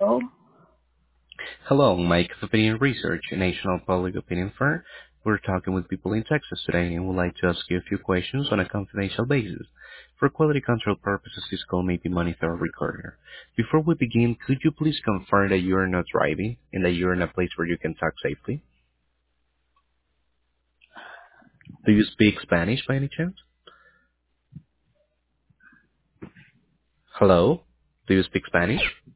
Oh, Hello, Mike of Opinion Research, a national public opinion firm. We're talking with people in Texas today and would like to ask you a few questions on a confidential basis. For quality control purposes, this call may be monitored or recorded. Before we begin, could you please confirm that you are not driving and that you're in a place where you can talk safely? Do you speak Spanish by any chance? Hello? Do you speak Spanish?